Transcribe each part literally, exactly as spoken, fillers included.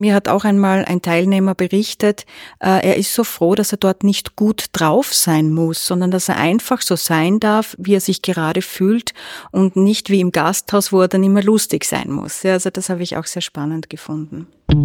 Mir hat auch einmal ein Teilnehmer berichtet, äh, er ist so froh, dass er dort nicht gut drauf sein muss, sondern dass er einfach so sein darf, wie er sich gerade fühlt und nicht wie im Gasthaus, wo er dann immer lustig sein muss. Ja, also das habe ich auch sehr spannend gefunden.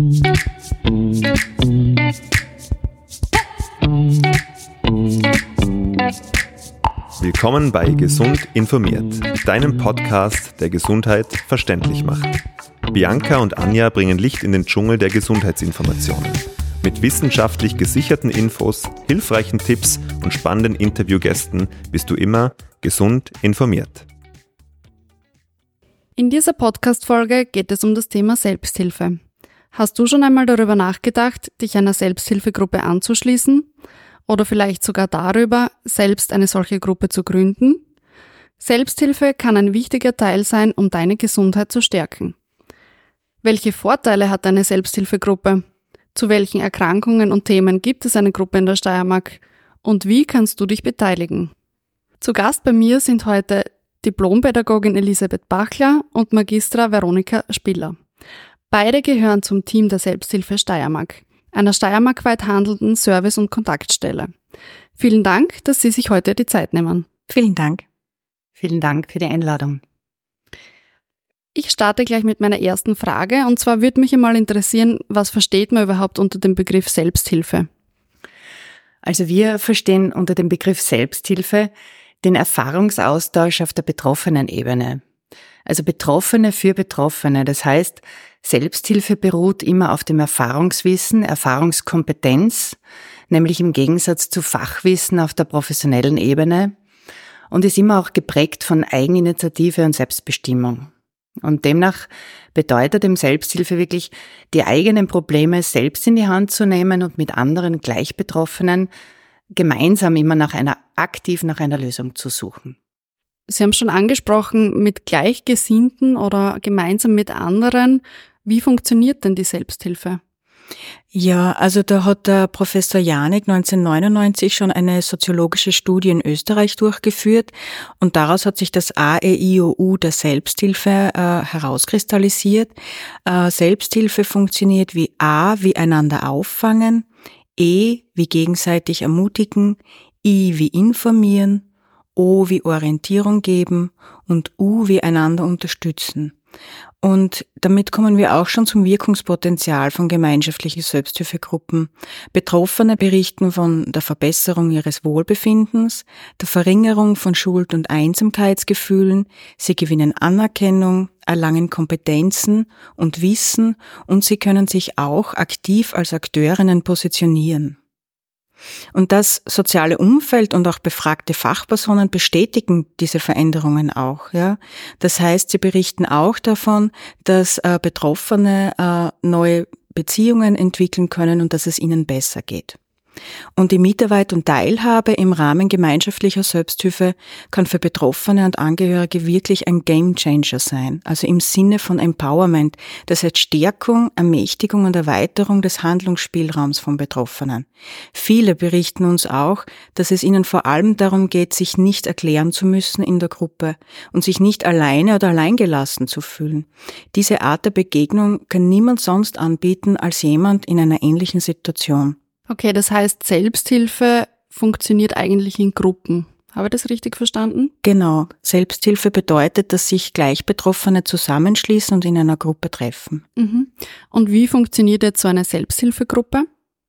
Willkommen bei Gesund informiert, deinem Podcast, der Gesundheit verständlich macht. Bianca und Anja bringen Licht in den Dschungel der Gesundheitsinformationen. Mit wissenschaftlich gesicherten Infos, hilfreichen Tipps und spannenden Interviewgästen bist du immer gesund informiert. In dieser Podcast-Folge geht es um das Thema Selbsthilfe. Hast du schon einmal darüber nachgedacht, dich einer Selbsthilfegruppe anzuschließen? Oder vielleicht sogar darüber, selbst eine solche Gruppe zu gründen? Selbsthilfe kann ein wichtiger Teil sein, um deine Gesundheit zu stärken. Welche Vorteile hat eine Selbsthilfegruppe? Zu welchen Erkrankungen und Themen gibt es eine Gruppe in der Steiermark? Und wie kannst du dich beteiligen? Zu Gast bei mir sind heute Diplompädagogin Elisabeth Bachler und Magistra Veronika Spiller. Beide gehören zum Team der Selbsthilfe Steiermark, einer steiermarkweit handelnden Service- und Kontaktstelle. Vielen Dank, dass Sie sich heute die Zeit nehmen. Vielen Dank. Vielen Dank für die Einladung. Ich starte gleich mit meiner ersten Frage, und zwar würde mich einmal interessieren, was versteht man überhaupt unter dem Begriff Selbsthilfe? Also wir verstehen unter dem Begriff Selbsthilfe den Erfahrungsaustausch auf der betroffenen Ebene. Also Betroffene für Betroffene. Das heißt, Selbsthilfe beruht immer auf dem Erfahrungswissen, Erfahrungskompetenz, nämlich im Gegensatz zu Fachwissen auf der professionellen Ebene, und ist immer auch geprägt von Eigeninitiative und Selbstbestimmung. Und demnach bedeutet dem Selbsthilfe wirklich, die eigenen Probleme selbst in die Hand zu nehmen und mit anderen Gleichbetroffenen gemeinsam immer nach einer, aktiv nach einer Lösung zu suchen. Sie haben schon angesprochen, mit Gleichgesinnten oder gemeinsam mit anderen. Wie funktioniert denn die Selbsthilfe? Ja, also da hat der Professor Janik neunzehnhundertneunundneunzig schon eine soziologische Studie in Österreich durchgeführt, und daraus hat sich das A E I O U der Selbsthilfe äh, herauskristallisiert. Äh, Selbsthilfe funktioniert wie A wie einander auffangen, E wie gegenseitig ermutigen, I wie informieren, O wie Orientierung geben und U wie einander unterstützen. Und damit kommen wir auch schon zum Wirkungspotenzial von gemeinschaftlichen Selbsthilfegruppen. Betroffene berichten von der Verbesserung ihres Wohlbefindens, der Verringerung von Schuld- und Einsamkeitsgefühlen, sie gewinnen Anerkennung, erlangen Kompetenzen und Wissen, und sie können sich auch aktiv als Akteurinnen positionieren. Und das soziale Umfeld und auch befragte Fachpersonen bestätigen diese Veränderungen auch. Ja, das heißt, sie berichten auch davon, dass äh, Betroffene äh, neue Beziehungen entwickeln können und dass es ihnen besser geht. Und die Mitarbeit und Teilhabe im Rahmen gemeinschaftlicher Selbsthilfe kann für Betroffene und Angehörige wirklich ein Gamechanger sein, also im Sinne von Empowerment, das heißt Stärkung, Ermächtigung und Erweiterung des Handlungsspielraums von Betroffenen. Viele berichten uns auch, dass es ihnen vor allem darum geht, sich nicht erklären zu müssen in der Gruppe und sich nicht alleine oder alleingelassen zu fühlen. Diese Art der Begegnung kann niemand sonst anbieten als jemand in einer ähnlichen Situation. Okay, das heißt, Selbsthilfe funktioniert eigentlich in Gruppen. Habe ich das richtig verstanden? Genau. Selbsthilfe bedeutet, dass sich Gleichbetroffene zusammenschließen und in einer Gruppe treffen. Mhm. Und wie funktioniert jetzt so eine Selbsthilfegruppe?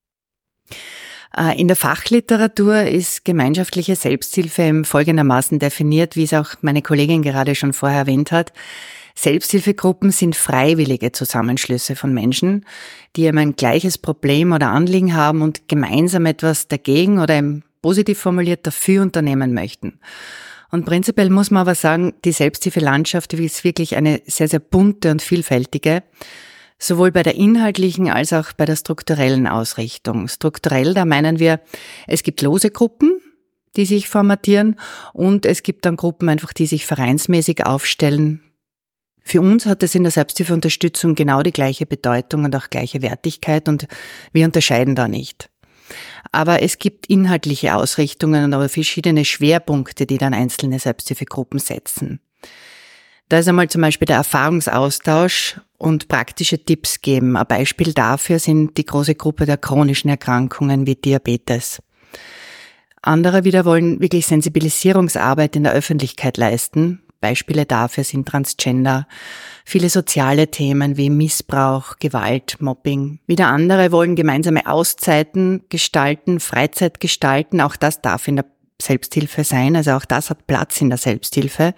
In der Fachliteratur ist gemeinschaftliche Selbsthilfe folgendermaßen definiert, wie es auch meine Kollegin gerade schon vorher erwähnt hat. Selbsthilfegruppen sind freiwillige Zusammenschlüsse von Menschen, die eben ein gleiches Problem oder Anliegen haben und gemeinsam etwas dagegen oder eben positiv formuliert dafür unternehmen möchten. Und prinzipiell muss man aber sagen, die Selbsthilfelandschaft ist wirklich eine sehr, sehr bunte und vielfältige, sowohl bei der inhaltlichen als auch bei der strukturellen Ausrichtung. Strukturell, da meinen wir, es gibt lose Gruppen, die sich formatieren, und es gibt dann Gruppen einfach, die sich vereinsmäßig aufstellen. Für uns hat es in der Selbsthilfeunterstützung genau die gleiche Bedeutung und auch gleiche Wertigkeit, und wir unterscheiden da nicht. Aber es gibt inhaltliche Ausrichtungen und aber verschiedene Schwerpunkte, die dann einzelne Selbsthilfegruppen setzen. Da ist einmal zum Beispiel der Erfahrungsaustausch und praktische Tipps geben. Ein Beispiel dafür sind die große Gruppe der chronischen Erkrankungen wie Diabetes. Andere wieder wollen wirklich Sensibilisierungsarbeit in der Öffentlichkeit leisten. Beispiele dafür sind Transgender, viele soziale Themen wie Missbrauch, Gewalt, Mobbing. Wieder andere wollen gemeinsame Auszeiten gestalten, Freizeit gestalten. Auch das darf in der Selbsthilfe sein, also auch das hat Platz in der Selbsthilfe,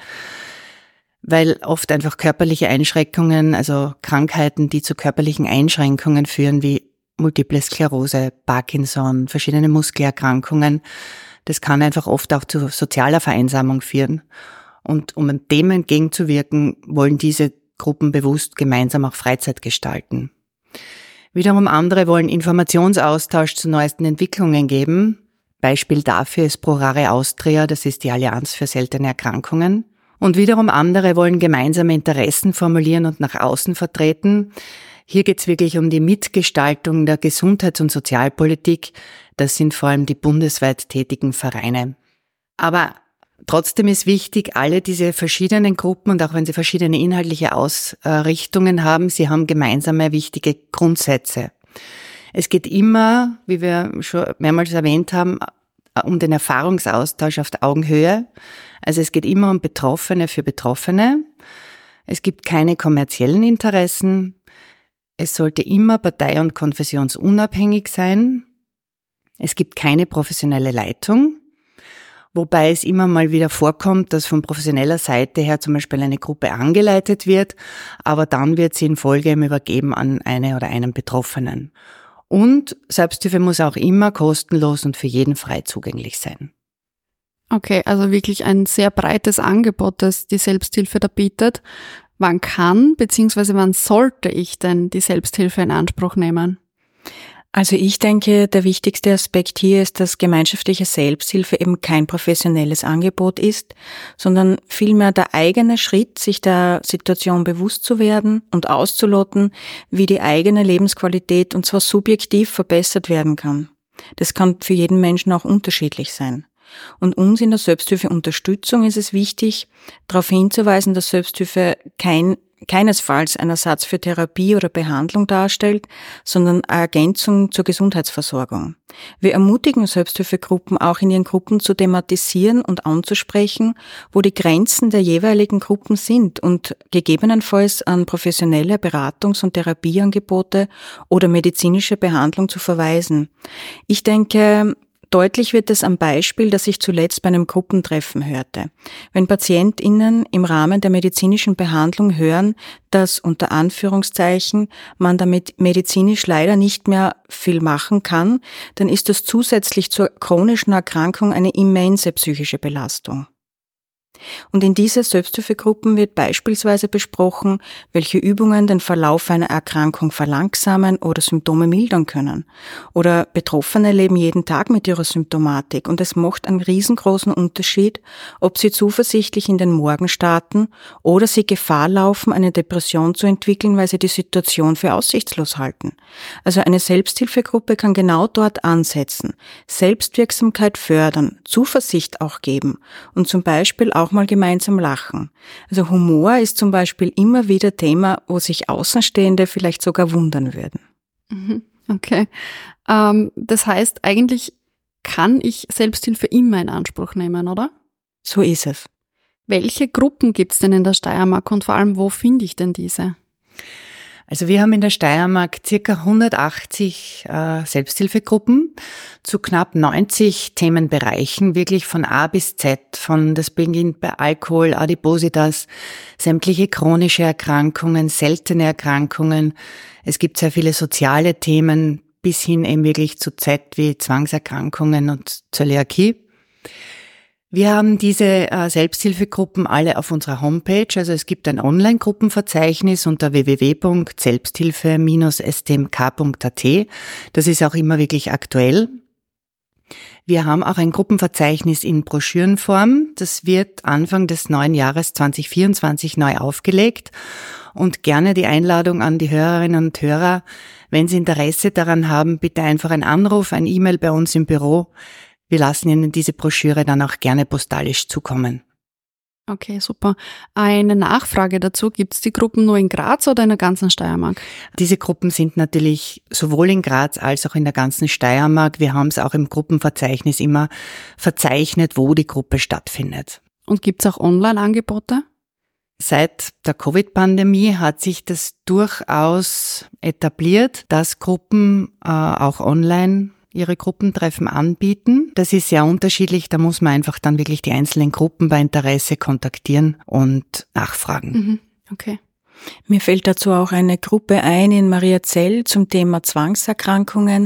weil oft einfach körperliche Einschränkungen, also Krankheiten, die zu körperlichen Einschränkungen führen, wie Multiple Sklerose, Parkinson, verschiedene Muskelerkrankungen, das kann einfach oft auch zu sozialer Vereinsamung führen. Und um dem entgegenzuwirken, wollen diese Gruppen bewusst gemeinsam auch Freizeit gestalten. Wiederum andere wollen Informationsaustausch zu neuesten Entwicklungen geben. Beispiel dafür ist ProRare Austria, das ist die Allianz für seltene Erkrankungen. Und wiederum andere wollen gemeinsame Interessen formulieren und nach außen vertreten. Hier geht es wirklich um die Mitgestaltung der Gesundheits- und Sozialpolitik. Das sind vor allem die bundesweit tätigen Vereine. Aber trotzdem ist wichtig, alle diese verschiedenen Gruppen und auch wenn sie verschiedene inhaltliche Ausrichtungen haben, sie haben gemeinsame wichtige Grundsätze. Es geht immer, wie wir schon mehrmals erwähnt haben, um den Erfahrungsaustausch auf der Augenhöhe. Also es geht immer um Betroffene für Betroffene. Es gibt keine kommerziellen Interessen. Es sollte immer partei- und konfessionsunabhängig sein. Es gibt keine professionelle Leitung. Wobei es immer mal wieder vorkommt, dass von professioneller Seite her zum Beispiel eine Gruppe angeleitet wird, aber dann wird sie in Folge übergeben an eine oder einen Betroffenen. Und Selbsthilfe muss auch immer kostenlos und für jeden frei zugänglich sein. Okay, also wirklich ein sehr breites Angebot, das die Selbsthilfe da bietet. Wann kann bzw. wann sollte ich denn die Selbsthilfe in Anspruch nehmen? Also ich denke, der wichtigste Aspekt hier ist, dass gemeinschaftliche Selbsthilfe eben kein professionelles Angebot ist, sondern vielmehr der eigene Schritt, sich der Situation bewusst zu werden und auszuloten, wie die eigene Lebensqualität und zwar subjektiv verbessert werden kann. Das kann für jeden Menschen auch unterschiedlich sein. Und uns in der Selbsthilfeunterstützung ist es wichtig, darauf hinzuweisen, dass Selbsthilfe kein keinesfalls ein Ersatz für Therapie oder Behandlung darstellt, sondern eine Ergänzung zur Gesundheitsversorgung. Wir ermutigen Selbsthilfegruppen auch in ihren Gruppen zu thematisieren und anzusprechen, wo die Grenzen der jeweiligen Gruppen sind und gegebenenfalls an professionelle Beratungs- und Therapieangebote oder medizinische Behandlung zu verweisen. Ich denke, deutlich wird es am Beispiel, das ich zuletzt bei einem Gruppentreffen hörte. Wenn PatientInnen im Rahmen der medizinischen Behandlung hören, dass unter Anführungszeichen man damit medizinisch leider nicht mehr viel machen kann, dann ist das zusätzlich zur chronischen Erkrankung eine immense psychische Belastung. Und in diese Selbsthilfegruppen wird beispielsweise besprochen, welche Übungen den Verlauf einer Erkrankung verlangsamen oder Symptome mildern können. Oder Betroffene leben jeden Tag mit ihrer Symptomatik und es macht einen riesengroßen Unterschied, ob sie zuversichtlich in den Morgen starten oder sie Gefahr laufen, eine Depression zu entwickeln, weil sie die Situation für aussichtslos halten. Also eine Selbsthilfegruppe kann genau dort ansetzen, Selbstwirksamkeit fördern, Zuversicht auch geben und zum Beispiel auch mal gemeinsam lachen. Also Humor ist zum Beispiel immer wieder Thema, wo sich Außenstehende vielleicht sogar wundern würden. Okay. Ähm, das heißt, eigentlich kann ich Selbsthilfe immer in Anspruch nehmen, oder? So ist es. Welche Gruppen gibt's denn in der Steiermark und vor allem, wo finde ich denn diese? Also wir haben in der Steiermark circa hundertachtzig äh, Selbsthilfegruppen zu knapp neunzig Themenbereichen, wirklich von A bis Z, von das beginnt bei Alkohol, Adipositas, sämtliche chronische Erkrankungen, seltene Erkrankungen. Es gibt sehr viele soziale Themen bis hin eben wirklich zu Z wie Zwangserkrankungen und Zöliakie. Wir haben diese äh, Selbsthilfegruppen alle auf unserer Homepage, also es gibt ein Online-Gruppenverzeichnis unter w w w punkt selbsthilfe Bindestrich s t m k punkt a t. Das ist auch immer wirklich aktuell. Wir haben auch ein Gruppenverzeichnis in Broschürenform. Das wird Anfang des neuen Jahres zwanzig vierundzwanzig neu aufgelegt und gerne die Einladung an die Hörerinnen und Hörer, wenn Sie Interesse daran haben, bitte einfach einen Anruf, ein E-Mail bei uns im Büro. Wir lassen Ihnen diese Broschüre dann auch gerne postalisch zukommen. Okay, super. Eine Nachfrage dazu, gibt es die Gruppen nur in Graz oder in der ganzen Steiermark? Diese Gruppen sind natürlich sowohl in Graz als auch in der ganzen Steiermark. Wir haben es auch im Gruppenverzeichnis immer verzeichnet, wo die Gruppe stattfindet. Und gibt es auch Online-Angebote? Seit der Covid-Pandemie hat sich das durchaus etabliert, dass Gruppen äh, auch online ihre Gruppentreffen anbieten. Das ist sehr unterschiedlich, da muss man einfach dann wirklich die einzelnen Gruppen bei Interesse kontaktieren und nachfragen. Mhm. Okay. Mir fällt dazu auch eine Gruppe ein in Mariazell zum Thema Zwangserkrankungen.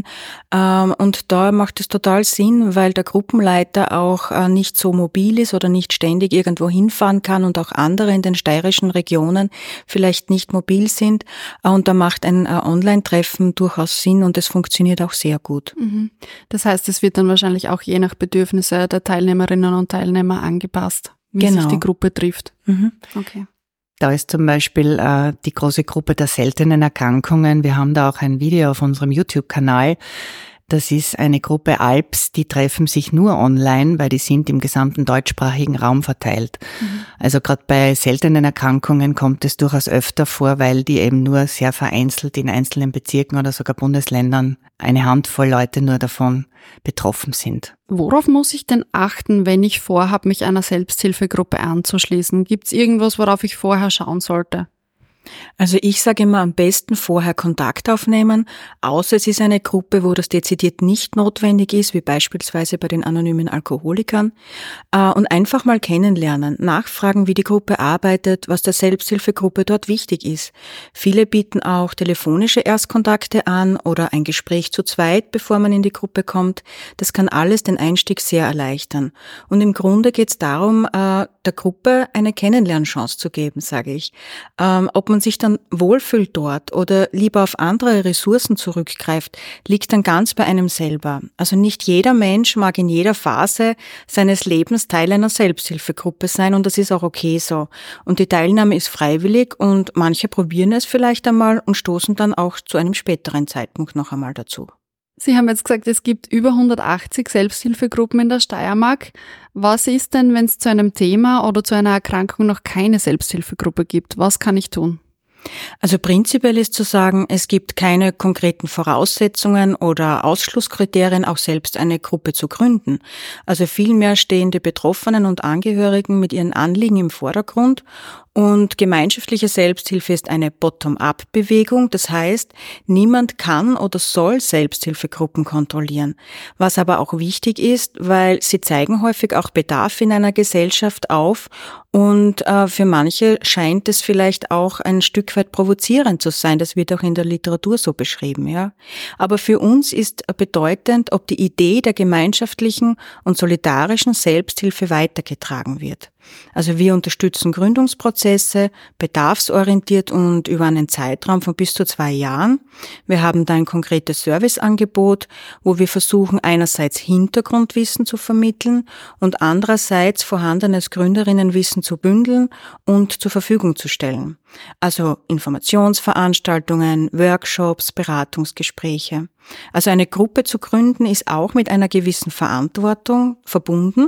Und da macht es total Sinn, weil der Gruppenleiter auch nicht so mobil ist oder nicht ständig irgendwo hinfahren kann und auch andere in den steirischen Regionen vielleicht nicht mobil sind. Und da macht ein Online-Treffen durchaus Sinn und es funktioniert auch sehr gut. Das heißt, es wird dann wahrscheinlich auch je nach Bedürfnisse der Teilnehmerinnen und Teilnehmer angepasst, wie genau. sich die Gruppe trifft. Mhm. Okay. Da ist zum Beispiel äh, die große Gruppe der seltenen Erkrankungen. Wir haben da auch ein Video auf unserem YouTube-Kanal. Das ist eine Gruppe Alps, die treffen sich nur online, weil die sind im gesamten deutschsprachigen Raum verteilt. Mhm. Also gerade bei seltenen Erkrankungen kommt es durchaus öfter vor, weil die eben nur sehr vereinzelt in einzelnen Bezirken oder sogar Bundesländern eine Handvoll Leute nur davon betroffen sind. Worauf muss ich denn achten, wenn ich vorhabe, mich einer Selbsthilfegruppe anzuschließen? Gibt es irgendwas, worauf ich vorher schauen sollte? Also ich sage immer, am besten vorher Kontakt aufnehmen, außer es ist eine Gruppe, wo das dezidiert nicht notwendig ist, wie beispielsweise bei den anonymen Alkoholikern, und einfach mal kennenlernen, nachfragen, wie die Gruppe arbeitet, was der Selbsthilfegruppe dort wichtig ist. Viele bieten auch telefonische Erstkontakte an oder ein Gespräch zu zweit, bevor man in die Gruppe kommt. Das kann alles den Einstieg sehr erleichtern. Und im Grunde geht es darum, der Gruppe eine Kennenlernchance zu geben, sage ich. Ob man sich dann wohlfühlt dort oder lieber auf andere Ressourcen zurückgreift, liegt dann ganz bei einem selber. Also nicht jeder Mensch mag in jeder Phase seines Lebens Teil einer Selbsthilfegruppe sein und das ist auch okay so. Und die Teilnahme ist freiwillig und manche probieren es vielleicht einmal und stoßen dann auch zu einem späteren Zeitpunkt noch einmal dazu. Sie haben jetzt gesagt, es gibt über hundertachtzig Selbsthilfegruppen in der Steiermark. Was ist denn, wenn es zu einem Thema oder zu einer Erkrankung noch keine Selbsthilfegruppe gibt? Was kann ich tun? Also prinzipiell ist zu sagen, es gibt keine konkreten Voraussetzungen oder Ausschlusskriterien, auch selbst eine Gruppe zu gründen. Also vielmehr stehen die Betroffenen und Angehörigen mit ihren Anliegen im Vordergrund. Und gemeinschaftliche Selbsthilfe ist eine Bottom-up-Bewegung. Das heißt, niemand kann oder soll Selbsthilfegruppen kontrollieren. Was aber auch wichtig ist, weil sie zeigen häufig auch Bedarf in einer Gesellschaft auf. Und äh, für manche scheint es vielleicht auch ein Stück weit provozierend zu sein. Das wird auch in der Literatur so beschrieben, ja. Aber für uns ist bedeutend, ob die Idee der gemeinschaftlichen und solidarischen Selbsthilfe weitergetragen wird. Also wir unterstützen Gründungsprozesse, bedarfsorientiert und über einen Zeitraum von bis zu zwei Jahren. Wir haben da ein konkretes Serviceangebot, wo wir versuchen, einerseits Hintergrundwissen zu vermitteln und andererseits vorhandenes Gründerinnenwissen zu bündeln und zur Verfügung zu stellen. Also Informationsveranstaltungen, Workshops, Beratungsgespräche. Also eine Gruppe zu gründen ist auch mit einer gewissen Verantwortung verbunden.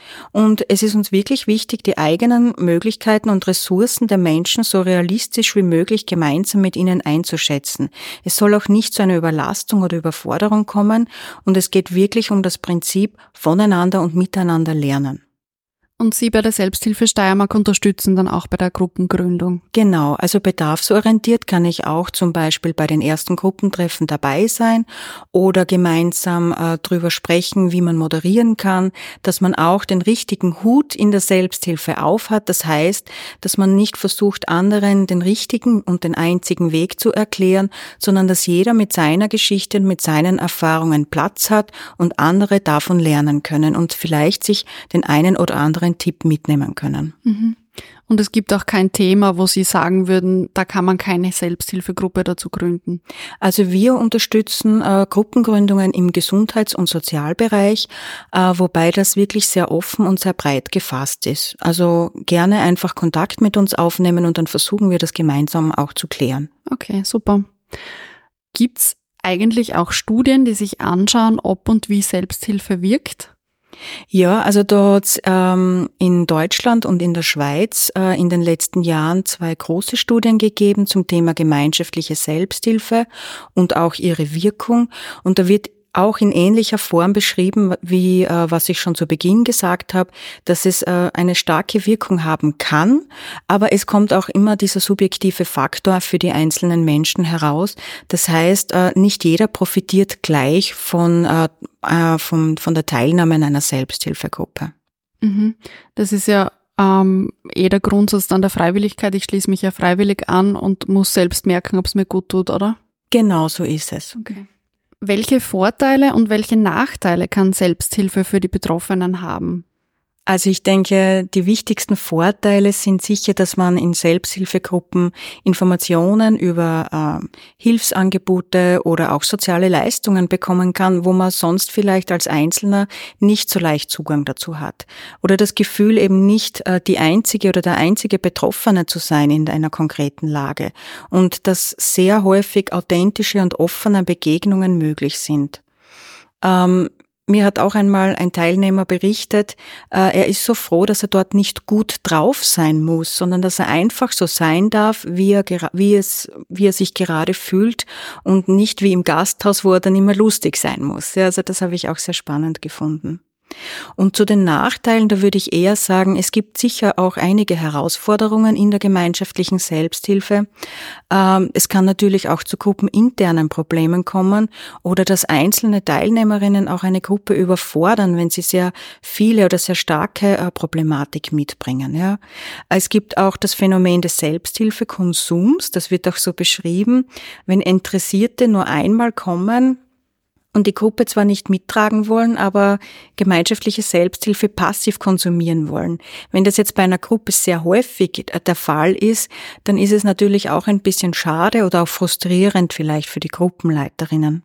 Und es ist uns wirklich wichtig, die eigenen Möglichkeiten und Ressourcen der Menschen so realistisch wie möglich gemeinsam mit ihnen einzuschätzen. Es soll auch nicht zu einer Überlastung oder Überforderung kommen und es geht wirklich um das Prinzip voneinander und miteinander lernen. Und Sie bei der Selbsthilfe Steiermark unterstützen dann auch bei der Gruppengründung? Genau, also bedarfsorientiert kann ich auch zum Beispiel bei den ersten Gruppentreffen dabei sein oder gemeinsam äh, drüber sprechen, wie man moderieren kann, dass man auch den richtigen Hut in der Selbsthilfe aufhat. Das heißt, dass man nicht versucht, anderen den richtigen und den einzigen Weg zu erklären, sondern dass jeder mit seiner Geschichte und mit seinen Erfahrungen Platz hat und andere davon lernen können und vielleicht sich den einen oder anderen Tipp mitnehmen können. Mhm. Und es gibt auch kein Thema, wo Sie sagen würden, da kann man keine Selbsthilfegruppe dazu gründen? Also wir unterstützen äh, Gruppengründungen im Gesundheits- und Sozialbereich, äh, wobei das wirklich sehr offen und sehr breit gefasst ist. Also gerne einfach Kontakt mit uns aufnehmen und dann versuchen wir das gemeinsam auch zu klären. Okay, super. Gibt's eigentlich auch Studien, die sich anschauen, ob und wie Selbsthilfe wirkt? Ja, also da hat's ähm, in Deutschland und in der Schweiz äh, in den letzten Jahren zwei große Studien gegeben zum Thema gemeinschaftliche Selbsthilfe und auch ihre Wirkung. Und da wird auch in ähnlicher Form beschrieben, wie äh, was ich schon zu Beginn gesagt habe, dass es äh, eine starke Wirkung haben kann, aber es kommt auch immer dieser subjektive Faktor für die einzelnen Menschen heraus. Das heißt, äh, nicht jeder profitiert gleich von, äh, äh, von, von der Teilnahme an einer Selbsthilfegruppe. Mhm. Das ist ja ähm, eh der Grundsatz dann der Freiwilligkeit. Ich schließe mich ja freiwillig an und muss selbst merken, ob es mir gut tut, oder? Genau so ist es. Okay. Welche Vorteile und welche Nachteile kann Selbsthilfe für die Betroffenen haben? Also ich denke, die wichtigsten Vorteile sind sicher, dass man in Selbsthilfegruppen Informationen über äh, Hilfsangebote oder auch soziale Leistungen bekommen kann, wo man sonst vielleicht als Einzelner nicht so leicht Zugang dazu hat. Oder das Gefühl, eben nicht äh, die einzige oder der einzige Betroffene zu sein in einer konkreten Lage. Und dass sehr häufig authentische und offene Begegnungen möglich sind. Ähm, Mir hat auch einmal ein Teilnehmer berichtet, äh, er ist so froh, dass er dort nicht gut drauf sein muss, sondern dass er einfach so sein darf, wie er, wie es, wie er sich gerade fühlt und nicht wie im Gasthaus, wo er dann immer lustig sein muss. Ja, also das habe ich auch sehr spannend gefunden. Und zu den Nachteilen, da würde ich eher sagen, es gibt sicher auch einige Herausforderungen in der gemeinschaftlichen Selbsthilfe. Ähm, es kann natürlich auch zu gruppeninternen Problemen kommen oder dass einzelne Teilnehmerinnen auch eine Gruppe überfordern, wenn sie sehr viele oder sehr starke äh, Problematik mitbringen. Ja. Es gibt auch das Phänomen des Selbsthilfekonsums, das wird auch so beschrieben, wenn Interessierte nur einmal kommen und die Gruppe zwar nicht mittragen wollen, aber gemeinschaftliche Selbsthilfe passiv konsumieren wollen. Wenn das jetzt bei einer Gruppe sehr häufig der Fall ist, dann ist es natürlich auch ein bisschen schade oder auch frustrierend vielleicht für die Gruppenleiterinnen.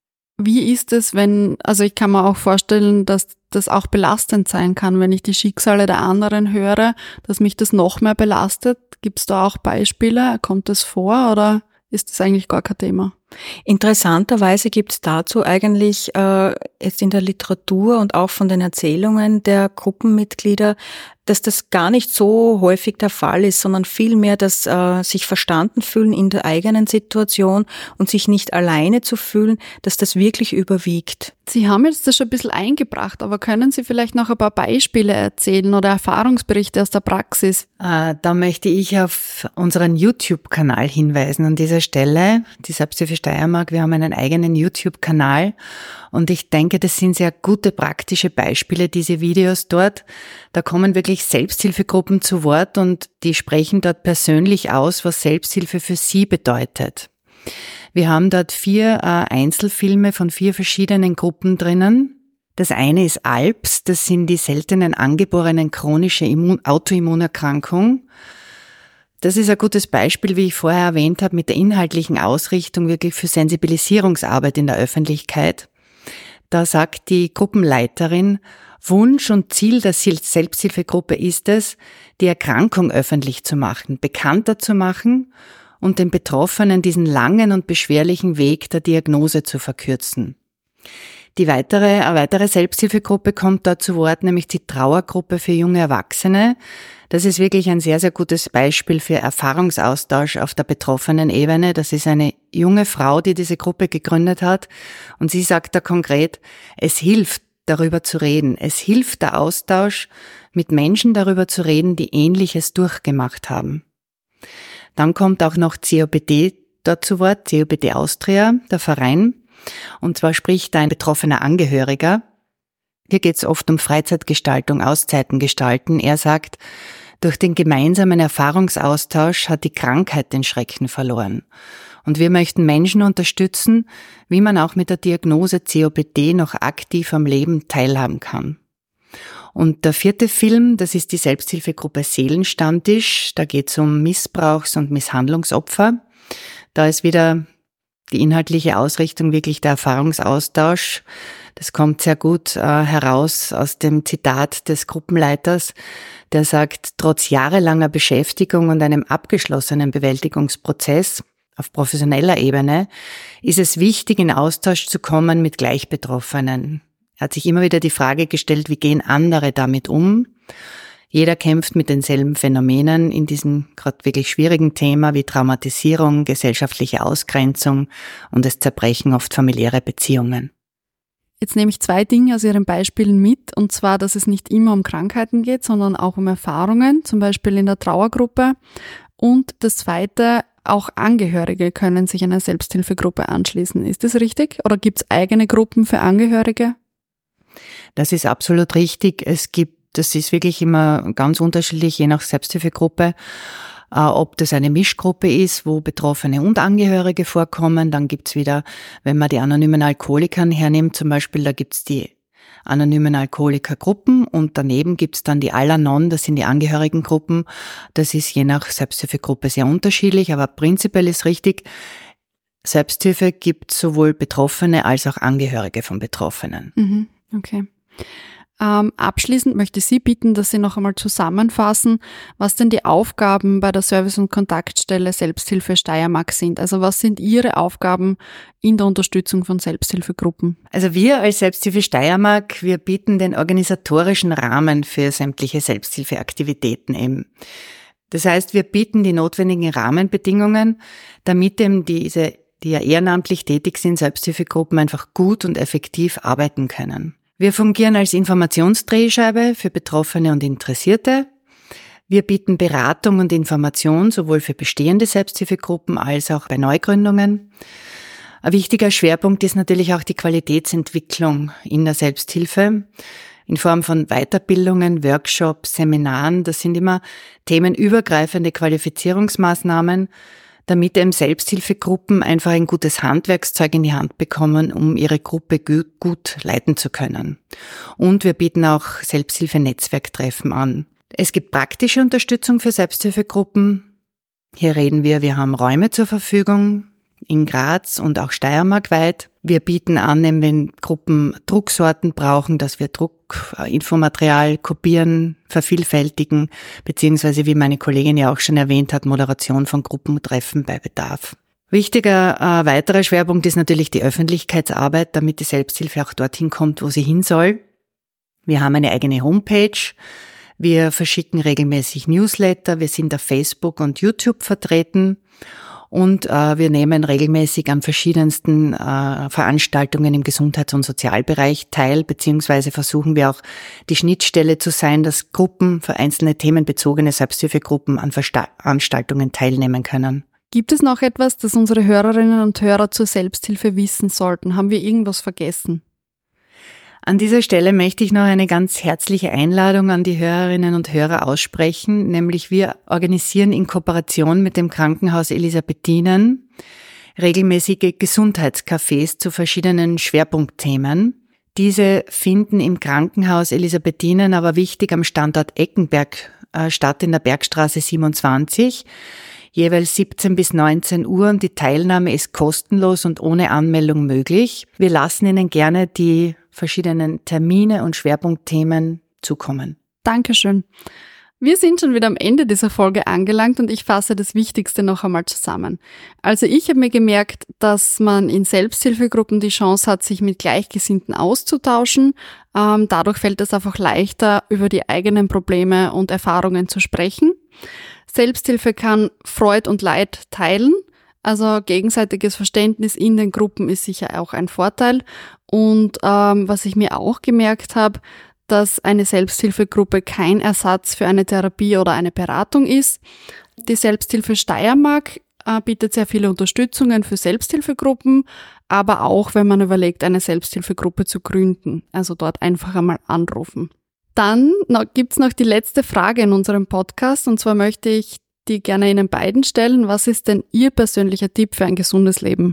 Wie ist es, wenn, also ich kann mir auch vorstellen, dass das auch belastend sein kann, wenn ich die Schicksale der anderen höre, dass mich das noch mehr belastet. Gibt es da auch Beispiele? Kommt das vor oder ist das eigentlich gar kein Thema? Interessanterweise gibt es dazu eigentlich äh, jetzt in der Literatur und auch von den Erzählungen der Gruppenmitglieder, dass das gar nicht so häufig der Fall ist, sondern vielmehr, dass äh, sich verstanden fühlen in der eigenen Situation und sich nicht alleine zu fühlen, dass das wirklich überwiegt. Sie haben jetzt das schon ein bisschen eingebracht, aber können Sie vielleicht noch ein paar Beispiele erzählen oder Erfahrungsberichte aus der Praxis? Äh, da möchte ich auf unseren YouTube-Kanal hinweisen an dieser Stelle, die Selbsthilfe Steiermark. Wir haben einen eigenen YouTube-Kanal und ich denke, das sind sehr gute praktische Beispiele, diese Videos dort. Da kommen wirklich Selbsthilfegruppen zu Wort und die sprechen dort persönlich aus, was Selbsthilfe für sie bedeutet. Wir haben dort vier äh, Einzelfilme von vier verschiedenen Gruppen drinnen. Das eine ist A L P S, das sind die seltenen angeborenen chronische Immun- Autoimmunerkrankung. Das ist ein gutes Beispiel, wie ich vorher erwähnt habe, mit der inhaltlichen Ausrichtung wirklich für Sensibilisierungsarbeit in der Öffentlichkeit. Da sagt die Gruppenleiterin, Wunsch und Ziel der Selbsthilfegruppe ist es, die Erkrankung öffentlich zu machen, bekannter zu machen und den Betroffenen diesen langen und beschwerlichen Weg der Diagnose zu verkürzen. Die weitere, eine weitere Selbsthilfegruppe kommt da zu Wort, nämlich die Trauergruppe für junge Erwachsene. Das ist wirklich ein sehr, sehr gutes Beispiel für Erfahrungsaustausch auf der betroffenen Ebene. Das ist eine junge Frau, die diese Gruppe gegründet hat. Und sie sagt da konkret, es hilft, darüber zu reden. Es hilft der Austausch, mit Menschen darüber zu reden, die Ähnliches durchgemacht haben. Dann kommt auch noch C O P D dort zu Wort, C O P D Austria, der Verein. Und zwar spricht da ein betroffener Angehöriger. Hier geht es oft um Freizeitgestaltung, Auszeiten gestalten. Er sagt, durch den gemeinsamen Erfahrungsaustausch hat die Krankheit den Schrecken verloren. Und wir möchten Menschen unterstützen, wie man auch mit der Diagnose C O P D noch aktiv am Leben teilhaben kann. Und der vierte Film, das ist die Selbsthilfegruppe Seelenstammtisch. Da geht es um Missbrauchs- und Misshandlungsopfer. Da ist wieder die inhaltliche Ausrichtung wirklich der Erfahrungsaustausch. Das kommt sehr gut äh, heraus aus dem Zitat des Gruppenleiters, der sagt, trotz jahrelanger Beschäftigung und einem abgeschlossenen Bewältigungsprozess auf professioneller Ebene ist es wichtig, in Austausch zu kommen mit Gleichbetroffenen. Er hat sich immer wieder die Frage gestellt, wie gehen andere damit um? Jeder kämpft mit denselben Phänomenen in diesem gerade wirklich schwierigen Thema wie Traumatisierung, gesellschaftliche Ausgrenzung und das Zerbrechen oft familiärer Beziehungen. Jetzt nehme ich zwei Dinge aus Ihren Beispielen mit, und zwar, dass es nicht immer um Krankheiten geht, sondern auch um Erfahrungen, zum Beispiel in der Trauergruppe. Und das Zweite, auch Angehörige können sich einer Selbsthilfegruppe anschließen. Ist das richtig? Oder gibt es eigene Gruppen für Angehörige? Das ist absolut richtig. Es gibt, das ist wirklich immer ganz unterschiedlich, je nach Selbsthilfegruppe. Äh, ob das eine Mischgruppe ist, wo Betroffene und Angehörige vorkommen. Dann gibt's wieder, wenn man die anonymen Alkoholikern hernimmt, zum Beispiel, da gibt's die anonymen Alkoholikergruppen und daneben gibt's dann die Al-Anon, das sind die Angehörigengruppen. Das ist je nach Selbsthilfegruppe sehr unterschiedlich, aber prinzipiell ist richtig, Selbsthilfe gibt sowohl Betroffene als auch Angehörige von Betroffenen. Mhm, okay. Ähm, abschließend möchte ich Sie bitten, dass Sie noch einmal zusammenfassen, was denn die Aufgaben bei der Service- und Kontaktstelle Selbsthilfe Steiermark sind. Also was sind Ihre Aufgaben in der Unterstützung von Selbsthilfegruppen? Also wir als Selbsthilfe Steiermark, wir bieten den organisatorischen Rahmen für sämtliche Selbsthilfeaktivitäten eben. Das heißt, wir bieten die notwendigen Rahmenbedingungen, damit eben diese, die ja ehrenamtlich tätig sind, Selbsthilfegruppen einfach gut und effektiv arbeiten können. Wir fungieren als Informationsdrehscheibe für Betroffene und Interessierte. Wir bieten Beratung und Information sowohl für bestehende Selbsthilfegruppen als auch bei Neugründungen. Ein wichtiger Schwerpunkt ist natürlich auch die Qualitätsentwicklung in der Selbsthilfe in Form von Weiterbildungen, Workshops, Seminaren. Das sind immer themenübergreifende Qualifizierungsmaßnahmen, damit eben Selbsthilfegruppen einfach ein gutes Handwerkszeug in die Hand bekommen, um ihre Gruppe gut leiten zu können. Und wir bieten auch Selbsthilfe-Netzwerktreffen an. Es gibt praktische Unterstützung für Selbsthilfegruppen. Hier reden wir, wir haben Räume zur Verfügung in Graz und auch steiermarkweit. Wir bieten an, wenn Gruppen Drucksorten brauchen, dass wir Druckinfomaterial kopieren, vervielfältigen, beziehungsweise, wie meine Kollegin ja auch schon erwähnt hat, Moderation von Gruppentreffen bei Bedarf. Wichtiger äh, weiterer Schwerpunkt ist natürlich die Öffentlichkeitsarbeit, damit die Selbsthilfe auch dorthin kommt, wo sie hin soll. Wir haben eine eigene Homepage. Wir verschicken regelmäßig Newsletter. Wir sind auf Facebook und YouTube vertreten. Und äh, wir nehmen regelmäßig an verschiedensten äh, Veranstaltungen im Gesundheits- und Sozialbereich teil, beziehungsweise versuchen wir auch die Schnittstelle zu sein, dass Gruppen für einzelne themenbezogene Selbsthilfegruppen an Veranstaltungen teilnehmen können. Gibt es noch etwas, das unsere Hörerinnen und Hörer zur Selbsthilfe wissen sollten? Haben wir irgendwas vergessen? An dieser Stelle möchte ich noch eine ganz herzliche Einladung an die Hörerinnen und Hörer aussprechen, nämlich wir organisieren in Kooperation mit dem Krankenhaus Elisabethinen regelmäßige Gesundheitscafés zu verschiedenen Schwerpunktthemen. Diese finden im Krankenhaus Elisabethinen, aber wichtig am Standort Eckenberg äh, statt, in der Bergstraße siebenundzwanzig, jeweils siebzehn bis neunzehn Uhr, und die Teilnahme ist kostenlos und ohne Anmeldung möglich. Wir lassen Ihnen gerne die verschiedenen Termine und Schwerpunktthemen zukommen. Dankeschön. Wir sind schon wieder am Ende dieser Folge angelangt und ich fasse das Wichtigste noch einmal zusammen. Also ich habe mir gemerkt, dass man in Selbsthilfegruppen die Chance hat, sich mit Gleichgesinnten auszutauschen. Ähm, dadurch fällt es einfach leichter, über die eigenen Probleme und Erfahrungen zu sprechen. Selbsthilfe kann Freud und Leid teilen. Also gegenseitiges Verständnis in den Gruppen ist sicher auch ein Vorteil. Und ähm, was ich mir auch gemerkt habe, dass eine Selbsthilfegruppe kein Ersatz für eine Therapie oder eine Beratung ist. Die Selbsthilfe Steiermark äh, bietet sehr viele Unterstützungen für Selbsthilfegruppen, aber auch, wenn man überlegt, eine Selbsthilfegruppe zu gründen. Also dort einfach einmal anrufen. Dann noch, gibt's noch die letzte Frage in unserem Podcast, und zwar möchte ich die gerne Ihnen beiden stellen. Was ist denn Ihr persönlicher Tipp für ein gesundes Leben?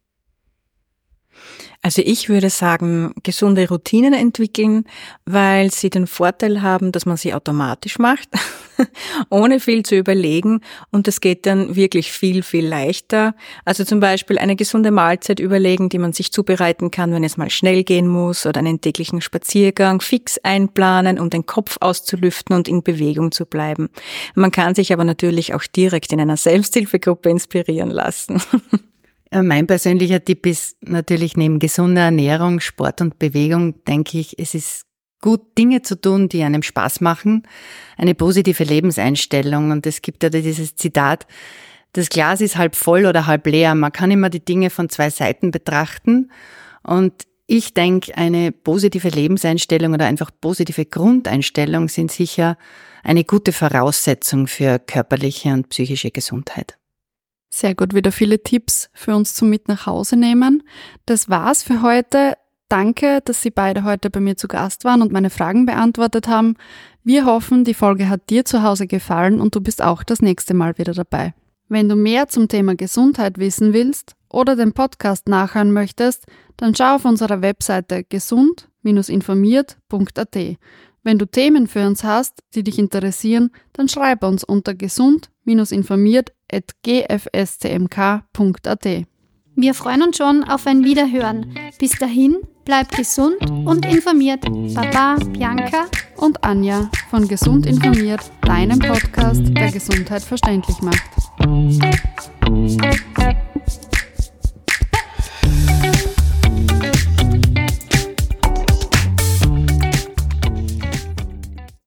Also ich würde sagen, gesunde Routinen entwickeln, weil sie den Vorteil haben, dass man sie automatisch macht, ohne viel zu überlegen, und das geht dann wirklich viel, viel leichter. Also zum Beispiel eine gesunde Mahlzeit überlegen, die man sich zubereiten kann, wenn es mal schnell gehen muss, oder einen täglichen Spaziergang fix einplanen, um den Kopf auszulüften und in Bewegung zu bleiben. Man kann sich aber natürlich auch direkt in einer Selbsthilfegruppe inspirieren lassen. Mein persönlicher Tipp ist natürlich neben gesunder Ernährung, Sport und Bewegung, denke ich, es ist gut, Dinge zu tun, die einem Spaß machen, eine positive Lebenseinstellung. Und es gibt ja dieses Zitat, das Glas ist halb voll oder halb leer. Man kann immer die Dinge von zwei Seiten betrachten. Und ich denke, eine positive Lebenseinstellung oder einfach positive Grundeinstellung sind sicher eine gute Voraussetzung für körperliche und psychische Gesundheit. Sehr gut, wieder viele Tipps für uns zum Mit nach Hause nehmen. Das war's für heute. Danke, dass Sie beide heute bei mir zu Gast waren und meine Fragen beantwortet haben. Wir hoffen, die Folge hat dir zu Hause gefallen und du bist auch das nächste Mal wieder dabei. Wenn du mehr zum Thema Gesundheit wissen willst oder den Podcast nachhören möchtest, dann schau auf unserer Webseite gesund Bindestrich informiert Punkt a t. Wenn du Themen für uns hast, die dich interessieren, dann schreib uns unter gesund Bindestrich informiert at g f s c m k Punkt a t. Wir freuen uns schon auf ein Wiederhören. Bis dahin, bleib gesund und informiert. Baba, Bianca und Anja von Gesund informiert, deinem Podcast, der Gesundheit verständlich macht.